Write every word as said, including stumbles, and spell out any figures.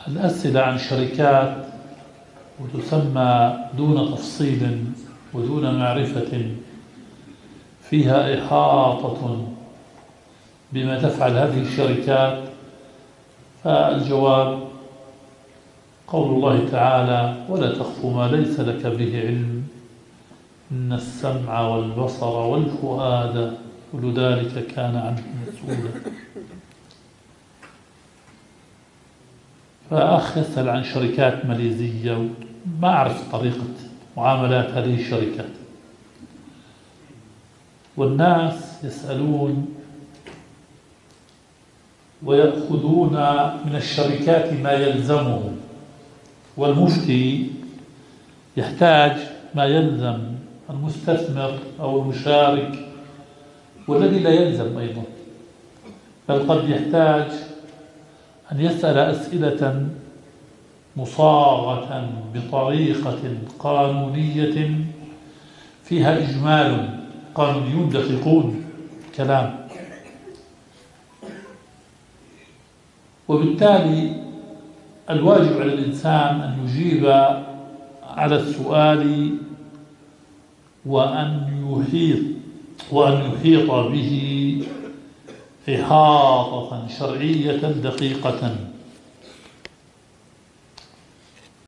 الأسئلة عن شركات وتسمى دون تفصيل ودون معرفة فيها إحاطة بما تفعل هذه الشركات، فالجواب قول الله تعالى: ولا تخف ما ليس لك به علم إن السمع والبصر والفؤاد كل ذلك كان عنه مسؤولا. فأخ يسأل عن شركات ماليزية، ما أعرف طريقة معاملات هذه الشركات، والناس يسألون ويأخذون من الشركات ما يلزمهم، والمفتي يحتاج ما يلزم المستثمر أو المشارك والذي لا يلزم أيضا، بل قد يحتاج أن يسأل أسئلة مصاغة بطريقة قانونية فيها إجمال، قانونيون دقيقون كلام، وبالتالي الواجب على الإنسان أن يجيب على السؤال وأن يحيط وأن يحيط به إحاطة شرعية دقيقة.